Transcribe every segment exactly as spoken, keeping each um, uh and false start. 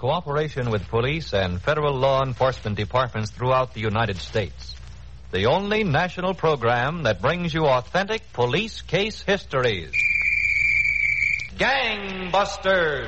cooperation with police and federal law enforcement departments throughout the United States. The only national program that brings you authentic police case histories. Gangbusters!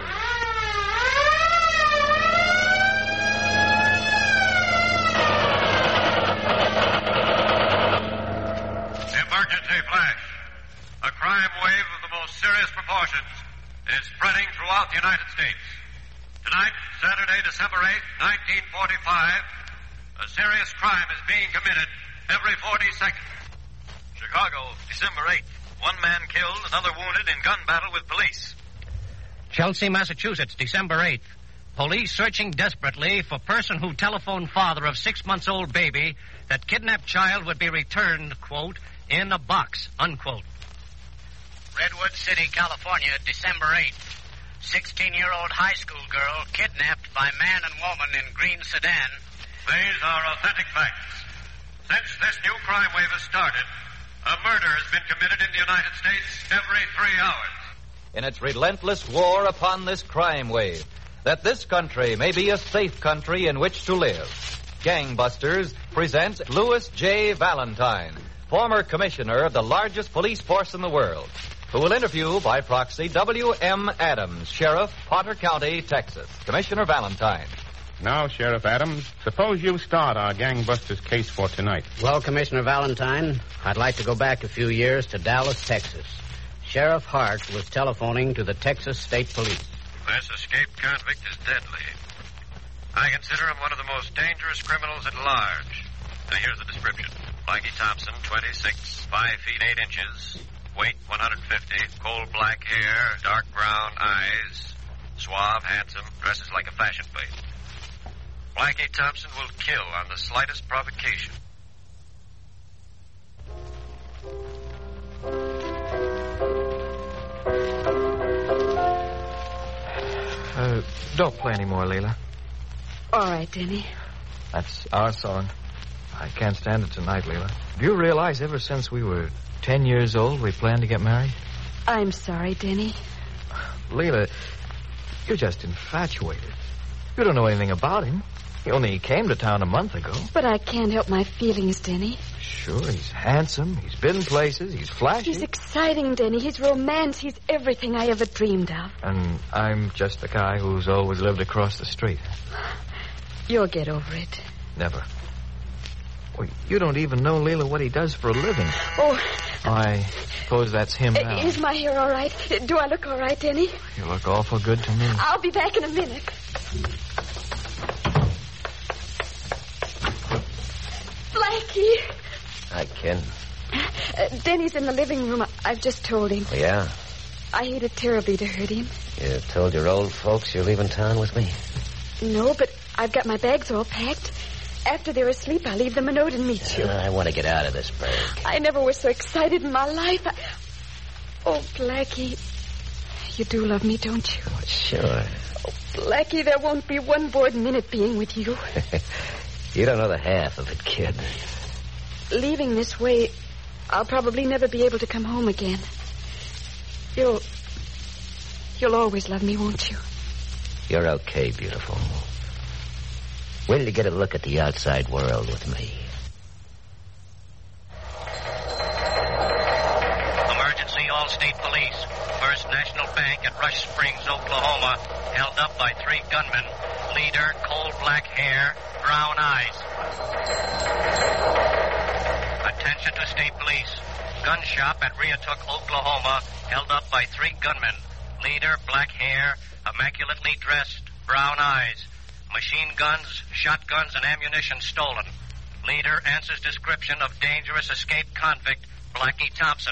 Emergency flash. A crime wave of the most serious proportions is spreading throughout the United States. Tonight, Saturday, December eighth, nineteen forty-five, a serious crime is being committed every forty seconds. Chicago, December eighth. One man killed, another wounded in gun battle with police. Chelsea, Massachusetts, December eighth. Police searching desperately for person who telephoned father of six-months-old baby that kidnapped child would be returned, quote, in a box, unquote. Redwood City, California, December eighth. sixteen-year-old high school girl kidnapped by man and woman in green sedan. These are authentic facts. Since this new crime wave has started, a murder has been committed in the United States every three hours. In its relentless war upon this crime wave, that this country may be a safe country in which to live, Gangbusters presents Louis J. Valentine, former commissioner of the largest police force in the world, who will interview by proxy W M. Adams, Sheriff, Potter County, Texas. Commissioner Valentine. Now, Sheriff Adams, suppose you start our gangbusters case for tonight. Well, Commissioner Valentine, I'd like to go back a few years to Dallas, Texas. Sheriff Hart was telephoning to the Texas State Police. This escaped convict is deadly. I consider him one of the most dangerous criminals at large. Now, here's the description. Blackie Thompson, twenty-six, five feet eight inches, weight one hundred fifty, coal black hair, dark brown eyes, suave, handsome, dresses like a fashion plate. Blackie Thompson will kill on the slightest provocation. Uh, don't play any more, Leela. All right, Denny. That's our song. I can't stand it tonight, Leela. Do you realize ever since we were ten years old, we planned to get married? I'm sorry, Denny. Leela, you're just infatuated. You don't know anything about him. He only came to town a month ago. But I can't help my feelings, Denny. Sure, he's handsome. He's been places. He's flashy. He's exciting, Denny. He's romance. He's everything I ever dreamed of. And I'm just the guy who's always lived across the street. You'll get over it. Never. Well, you don't even know, Leela, what he does for a living. Oh. I suppose that's him now. Is my hair all right? Do I look all right, Denny? You look awful good to me. I'll be back in a minute. Blackie. Hi, Ken. Uh, Denny's in the living room. I've just told him. Yeah? I hated terribly to hurt him. You told your old folks you're leaving town with me? No, but I've got my bags all packed. After they're asleep, I'll leave them a note and meet you. Uh, I want to get out of this break. I never was so excited in my life. I... Oh, Blackie, you do love me, don't you? Oh, sure. Oh, Blackie, there won't be one bored minute being with you. You don't know the half of it, kid. Leaving this way, I'll probably never be able to come home again. You'll... You'll always love me, won't you? You're okay, beautiful. Wait till you get a look at the outside world with me. Emergency All-State Police. First National Bank at Rush Springs, Oklahoma. Held up by three gunmen. Leader, coal black hair, brown eyes. Attention to State Police. Gun shop at Reatook, Oklahoma. Held up by three gunmen. Leader, black hair, immaculately dressed, brown eyes. Machine guns, shotguns, and ammunition stolen. Leader answers description of dangerous escaped convict, Blackie Thompson.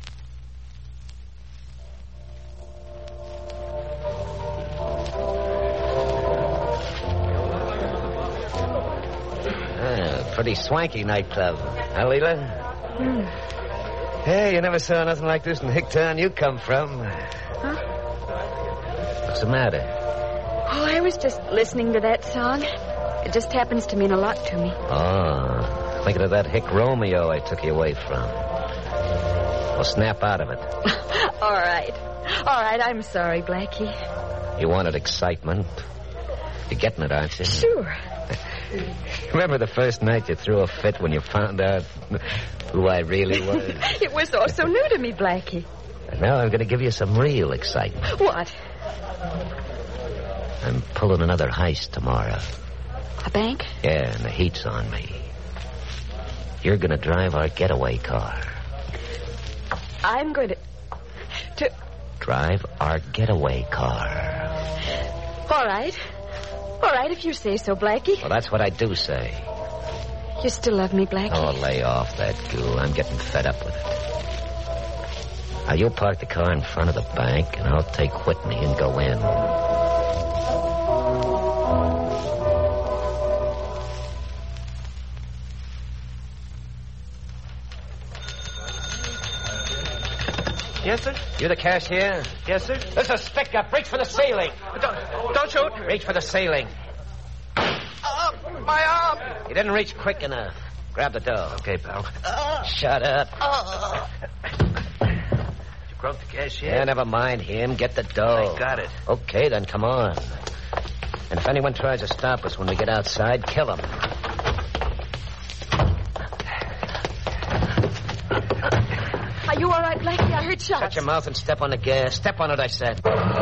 Ah, pretty swanky nightclub. Huh, Leela? Mm. Hey, you never saw nothing like this in Hicktown you come from. Huh? What's the matter? Oh, I was just listening to that song. It just happens to mean a lot to me. Oh, thinking of that Hick Romeo I took you away from. Well, snap out of it. All right. All right, I'm sorry, Blackie. You wanted excitement. You're getting it, aren't you? Sure. Remember the first night you threw a fit when you found out who I really was? It was all so new to me, Blackie. And now I'm going to give you some real excitement. What? I'm pulling another heist tomorrow. A bank? Yeah, and the heat's on me. You're going to drive our getaway car. I'm going to... to... Drive our getaway car. All right. All right, if you say so, Blackie. Well, that's what I do say. You still love me, Blackie? Oh, lay off that goo. I'm getting fed up with it. Now, you'll park the car in front of the bank, and I'll take Whitney and go in. Yes, sir? You the cashier? Yes, sir? There's a stick up. Reach for the ceiling. Don't, don't shoot. Reach for the ceiling. Oh, my arm. You didn't reach quick enough. Grab the dough. Okay, pal. Uh, Shut up. Uh, you broke the cashier? Yeah, never mind him. Get the dough. I got it. Okay, then come on. And if anyone tries to stop us when we get outside, kill him. Are you all right, Blackie? I heard shots. Shut your mouth and step on the gas. Step on it, I said.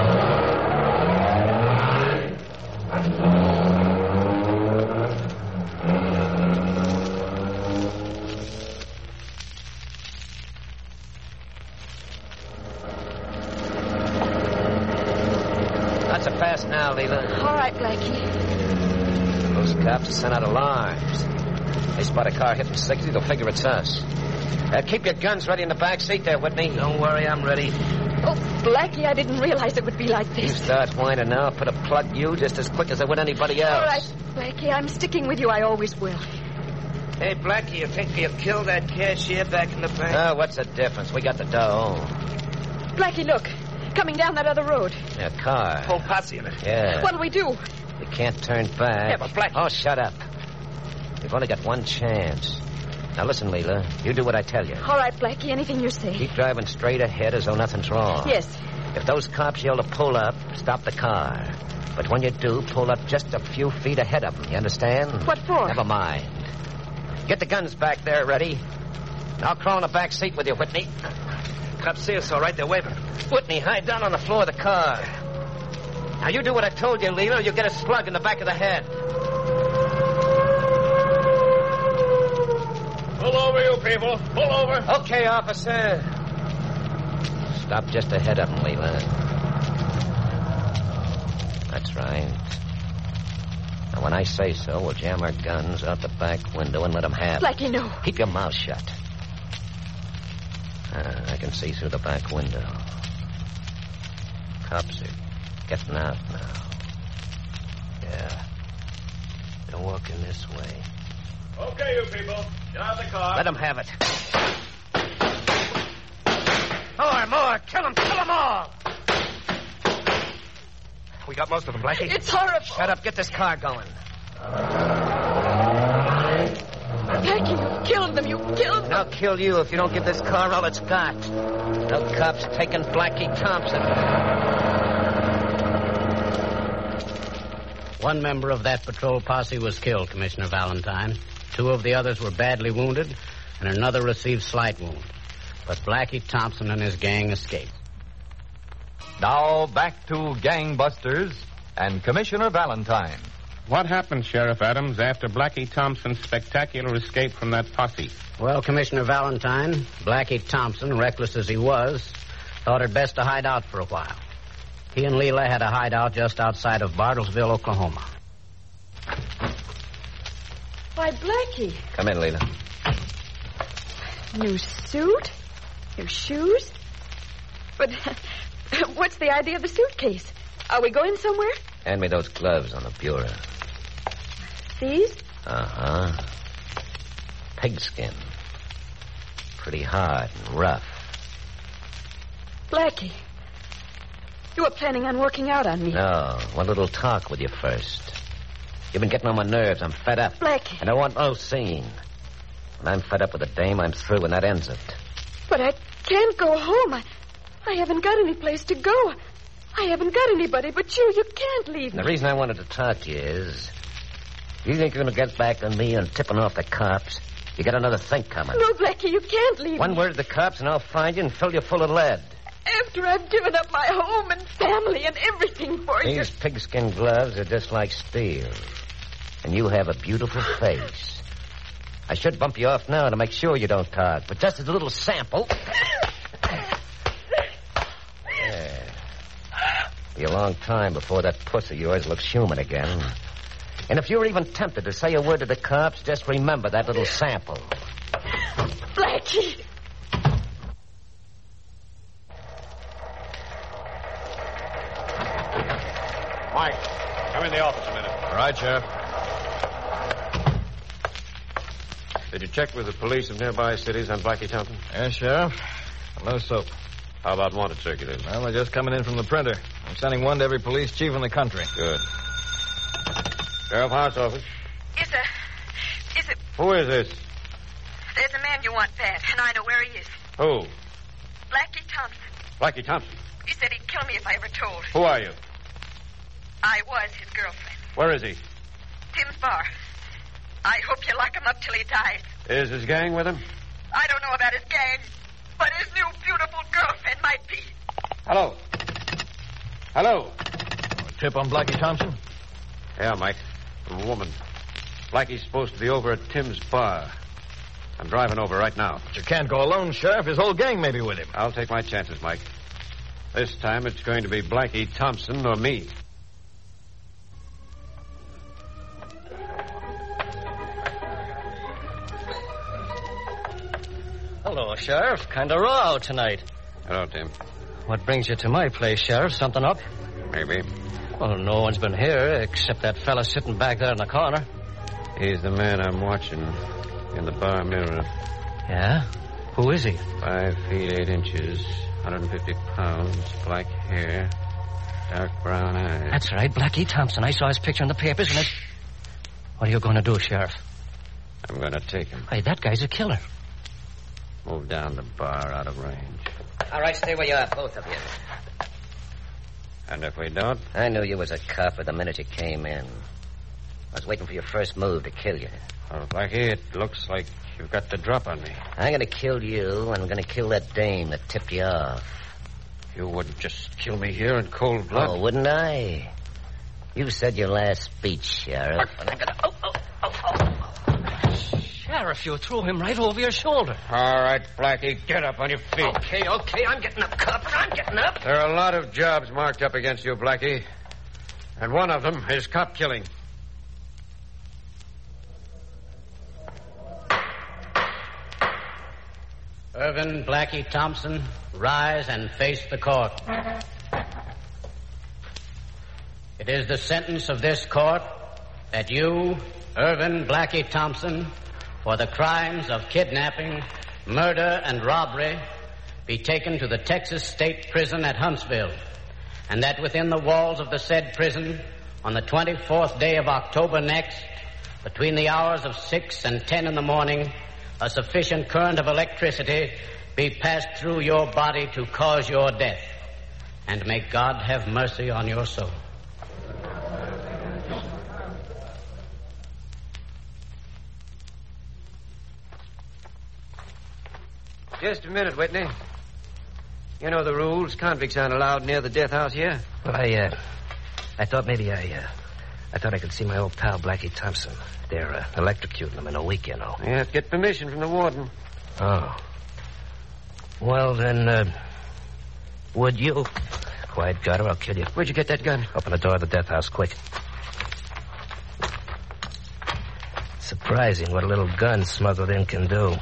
Not so fast now, Leela. All right, Blackie. Those cops sent out alarms. They spot a car hitting sixty, they'll figure it's us. Uh, keep your guns ready in the back seat there, Whitney. Don't worry, I'm ready. Oh, Blackie, I didn't realize it would be like You this. start whining now, put a plug you just as quick as I would anybody else. All right, Blackie, I'm sticking with you. I always will. Hey, Blackie, you think you'll kill that cashier back in the bank? Oh, what's the difference? We got the dough. Blackie, look. Coming down that other road. A car. Whole posse in it. Yeah. What'll we do? We can't turn back. Yeah, but Blackie... Oh, shut up. We've only got one chance. Now, listen, Leela. You do what I tell you. All right, Blackie, anything you say. Keep driving straight ahead as though nothing's wrong. Yes. If those cops yell to pull up, stop the car. But when you do, pull up just a few feet ahead of them. You understand? What for? Never mind. Get the guns back there ready. I'll crawl in the back seat with you, Whitney. Cops see us, all right. They're waving. Whitney, hide down on the floor of the car. Now, you do what I told you, Leela, or you'll get a slug in the back of the head. Pull over, you people. Pull over. Okay, officer. Stop just ahead of them, Leela. That's right. Now, when I say so, we'll jam our guns out the back window and let them have it. Blackie, no. Keep your mouth shut. Uh, I can see through the back window. Cops are getting out now. Yeah. They're walking this way. Okay, you people. Get out of the car. Let them have it. More, more. Kill them. Kill them all. We got most of them, Blackie. It's horrible. Shut up. Get this car going. Blackie, you killed them. You killed them. And I'll kill you if you don't give this car all it's got. No cops taking Blackie Thompson. One member of that patrol posse was killed, Commissioner Valentine. Two of the others were badly wounded, and another received slight wounds. But Blackie Thompson and his gang escaped. Now back to Gangbusters and Commissioner Valentine. What happened, Sheriff Adams, after Blackie Thompson's spectacular escape from that posse? Well, Commissioner Valentine, Blackie Thompson, reckless as he was, thought it best to hide out for a while. He and Leela had a hideout just outside of Bartlesville, Oklahoma. Why, Blackie. Come in, Leela. New suit? New shoes? But what's the idea of the suitcase? Are we going somewhere? Hand me those gloves on the bureau. These? Uh-huh. Pigskin. Pretty hard and rough. Blackie, you were planning on working out on me. No, one little talk with you first. You've been getting on my nerves. I'm fed up. Blackie. And I want no scene. When I'm fed up with the dame, I'm through, and that ends it. But I can't go home. I, I haven't got any place to go. I haven't got anybody but you. You can't leave me. The reason I wanted to talk to you is, you think you're going to get back on me and tipping off the cops? You got another think coming. No, Blackie, you can't leave One me. word to the cops and I'll find you and fill you full of lead. After I've given up my home and family and everything for you. These pigskin gloves are just like steel. And you have a beautiful face. I should bump you off now to make sure you don't talk, but just as a little sample. Yeah. Be a long time before that puss of yours looks human again. And if you're even tempted to say a word to the cops, just remember that little sample. Blackie! Mike, come in the office a minute. All right, Sheriff. Did you check with the police of nearby cities on Blackie Thompson? Yes, Sheriff. No soap. How about wanted circulars? Well, they're just coming in from the printer. I'm sending one to every police chief in the country. Good. Sheriff Hart's office. Is a... Is it... Who is this? There's a man you want bad, and I know where he is. Who? Blackie Thompson. Blackie Thompson. He said he'd kill me if I ever told. Who are you? I was his girlfriend. Where is he? Tim's bar. I hope you lock him up till he dies. Is his gang with him? I don't know about his gang, but his new beautiful girlfriend might be. Hello. Hello. Tip on Blackie Thompson? Yeah, Mike. From a woman. Blackie's supposed to be over at Tim's bar. I'm driving over right now. But you can't go alone, Sheriff. His whole gang may be with him. I'll take my chances, Mike. This time it's going to be Blackie Thompson or me. Hello, Sheriff. Kind of raw out tonight. Hello, Tim. What brings you to my place, Sheriff? Something up? Maybe. Well, no one's been here except that fella sitting back there in the corner. He's the man I'm watching in the bar mirror. Yeah? Who is he? Five feet, eight inches, one hundred fifty pounds, black hair, dark brown eyes. That's right, Blackie Thompson. I saw his picture in the papers and it... What are you going to do, Sheriff? I'm going to take him. Hey, that guy's a killer. Move down the bar out of range. All right, stay where you are, both of you. And if we don't? I knew you was a copper the minute you came in. I was waiting for your first move to kill you. Oh, Blackie, it looks like you've got the drop on me. I'm going to kill you, and I'm going to kill that dame that tipped you off. You wouldn't just kill me here in cold blood? Oh, wouldn't I? You said your last speech, Sheriff. And I'm going to... Oh, oh, oh, oh. Sheriff, you threw him right over your shoulder. All right, Blackie, get up on your feet. Okay, okay, I'm getting up, copper. I'm getting up. There are a lot of jobs marked up against you, Blackie. And one of them is cop killing. Irvin Blackie Thompson, rise and face the court. It is the sentence of this court that you, Irvin Blackie Thompson, for the crimes of kidnapping, murder, and robbery, be taken to the Texas State Prison at Huntsville, and that within the walls of the said prison, on the twenty-fourth day of October next, between the hours of six and ten in the morning, a sufficient current of electricity be passed through your body to cause your death. And may God have mercy on your soul. Just a minute, Whitney. You know the rules. Convicts aren't allowed near the death house here. Well, I, uh, I thought maybe I, uh, I thought I could see my old pal Blackie Thompson. They're uh, electrocuting him in a week, you know. You have to get permission from the warden. Oh. Well, then, uh, would you... Quiet, got her, I'll kill you. Where'd you get that gun? Open the door of the death house, quick. Surprising what a little gun smuggled in can do.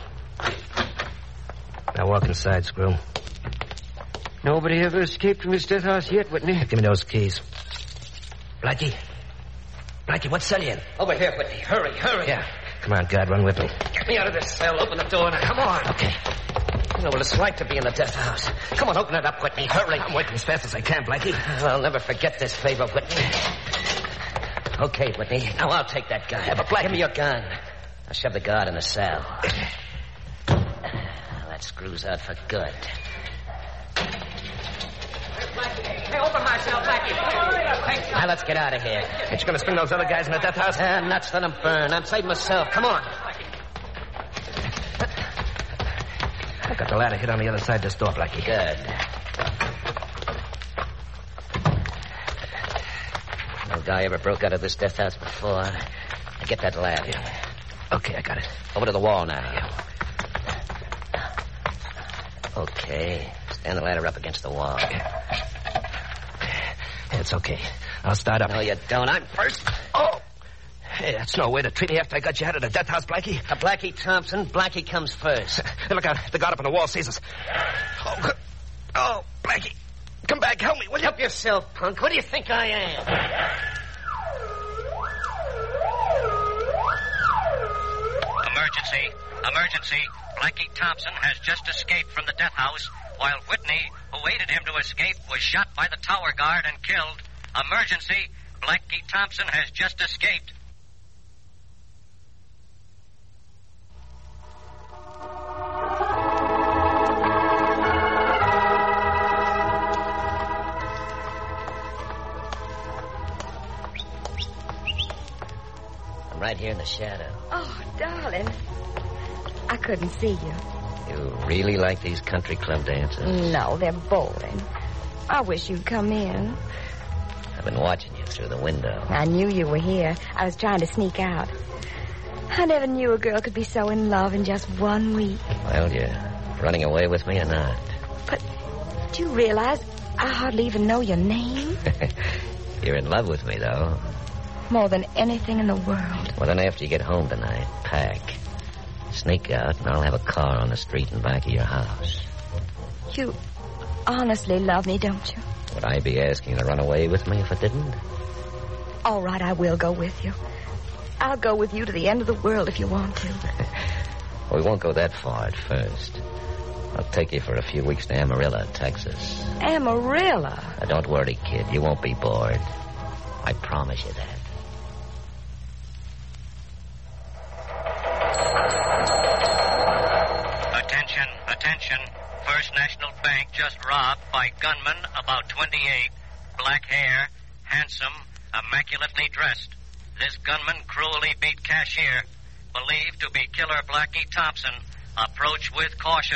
Now walk inside, Screw. Nobody ever escaped from this death house yet, Whitney. Give me those keys. Blackie. Blackie, what cell you in? Over here, Whitney. Hurry, hurry. Yeah. Come on, guard, run with me. Get me out of this cell. Open the door now. Come on. Okay. You know what it's like to be in the death house. Come on, open it up, Whitney. Hurry. I'm working as fast as I can, Blackie. I'll never forget this favor, Whitney. Okay, Whitney. Now I'll take that gun. Yeah, but Blackie... Give me your gun. I'll shove the guard in the cell. That screws out for good. Hey, Blackie. Hey, open helping myself, Blackie. Now, let's get out of here. Ain't you gonna string those other guys in the death house? Uh, nuts, let them burn. I'm saving myself. Come on. I got the ladder hid on the other side of this door, Blackie. Good. No guy ever broke out of this death house before. Now get that ladder. Okay, I got it. Over to the wall now. Okay. Stand the ladder up against the wall. It's okay. I'll start up. No, you don't. I'm first. Oh! Hey, that's no way to treat me after I got you out of the death house, Blackie. Uh, Blackie Thompson, Blackie comes first. Hey, look out. The guard up on the wall sees us. Oh, good. Oh, Blackie. Come back. Help me, will you? Help yourself, punk. What do you think I am? Emergency. Emergency. Blackie Thompson has just escaped from the death house, while Whitney, who aided him to escape, was shot by the tower guard and killed. Emergency. Blackie Thompson has just escaped. I'm right here in the shadow. Oh, darling. I couldn't see you. You really like these country club dances? No, they're boring. I wish you'd come in. I've been watching you through the window. I knew you were here. I was trying to sneak out. I never knew a girl could be so in love in just one week. Well, you're running away with me or not? But do you realize I hardly even know your name? You're in love with me, though. More than anything in the world. Well, then after you get home tonight, pack. Sneak out, and I'll have a car on the street in back of your house. You honestly love me, don't you? Would I be asking you to run away with me if I didn't? All right, I will go with you. I'll go with you to the end of the world if you want to. We won't go that far at first. I'll take you for a few weeks to Amarillo, Texas. Amarillo? Now, don't worry, kid. You won't be bored. I promise you that. Attention, attention. First National Bank just robbed by gunmen, about twenty-eight. Black hair, handsome, immaculately dressed. This gunman cruelly beat cashier. Believed to be killer Blackie Thompson. Approach with caution.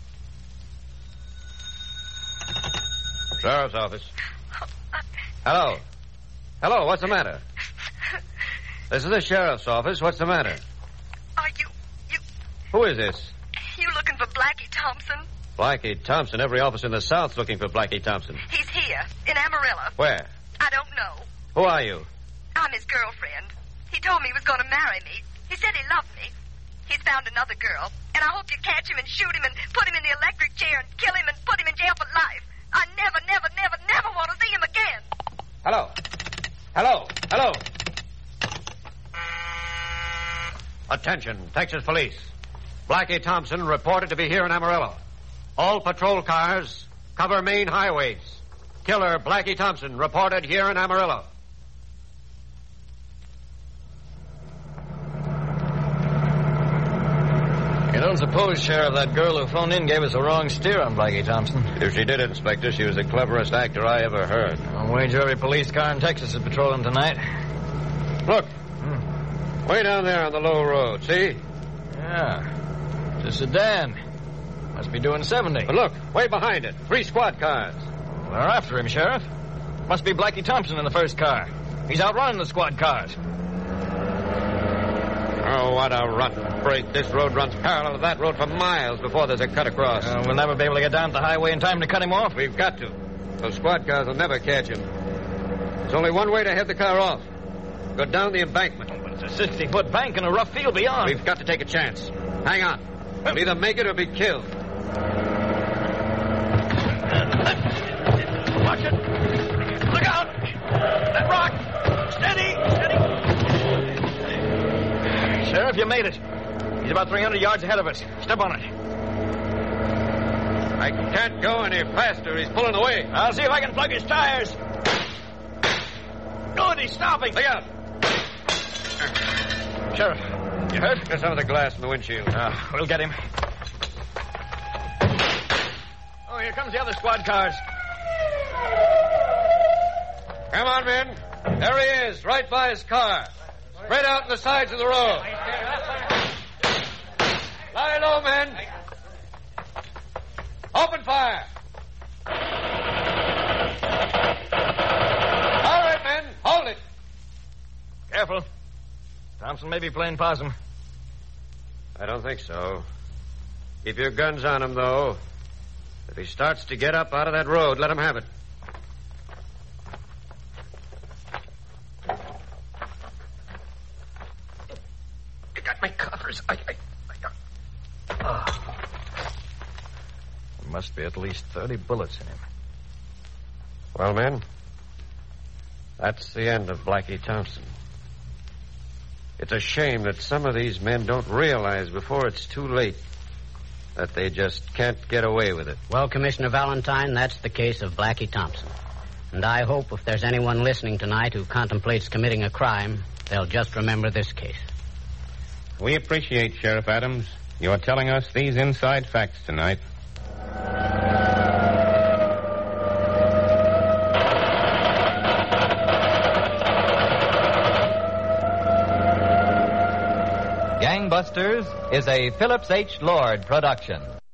Sheriff's office. Hello. Hello, what's the matter? This is the sheriff's office. What's the matter? Are you... you... Who is this? You looking for Blackie Thompson? Blackie Thompson. Every office in the South's looking for Blackie Thompson. He's here, in Amarillo. Where? I don't know. Who are you? I'm his girlfriend. He told me he was going to marry me. He said he loved me. He's found another girl, and I hope you catch him and shoot him and put him in the electric chair and kill him and put him in jail for life. I never, never, never, never want to see him again. Hello. Hello. Hello. Attention, Texas Police. Blackie Thompson reported to be here in Amarillo. All patrol cars cover main highways. Killer Blackie Thompson reported here in Amarillo. You don't suppose, Sheriff, that girl who phoned in gave us a wrong steer on Blackie Thompson? If she did, Inspector, she was the cleverest actor I ever heard. I'll wager every police car in Texas is patrolling tonight. Look. Hmm. Way down there on the low road, see? Yeah. It's a sedan. Must be doing seventy. But look, way behind it. Three squad cars. They're after him, Sheriff. Must be Blackie Thompson in the first car. He's outrunning the squad cars. Oh, what a rotten break. This road runs parallel to that road for miles before there's a cut across. Uh, we'll never be able to get down the highway in time to cut him off. We've got to. Those squad cars will never catch him. There's only one way to head the car off. Go down the embankment. Oh, but it's a sixty-foot bank and a rough field beyond. We've got to take a chance. Hang on. We'll either make it or be killed. Watch it. Look out. That rock. Steady. Steady. Sheriff, you made it. He's about three hundred yards ahead of us. Step on it. I can't go any faster. He's pulling away. I'll see if I can plug his tires. Good, he's stopping. Look out. Sheriff, you hurt? Just some of the glass in the windshield. Uh, we'll get him. Oh, here comes the other squad cars. Come on, men. There he is, right by his car. Spread out on the sides of the road. Lie low, men. Open fire. All right, men. Hold it. Careful. Thompson may be playing possum. I don't think so. Keep your guns on him, though. If he starts to get up out of that road, let him have it. You got my coffers. I, I, I got... Oh. There must be at least thirty bullets in him. Well, men, that's the end of Blackie Thompson. It's a shame that some of these men don't realize before it's too late that they just can't get away with it. Well, Commissioner Valentine, that's the case of Blackie Thompson. And I hope if there's anyone listening tonight who contemplates committing a crime, they'll just remember this case. We appreciate, Sheriff Adams, your telling us these inside facts tonight. Gangbusters is a Phillips H. Lord production.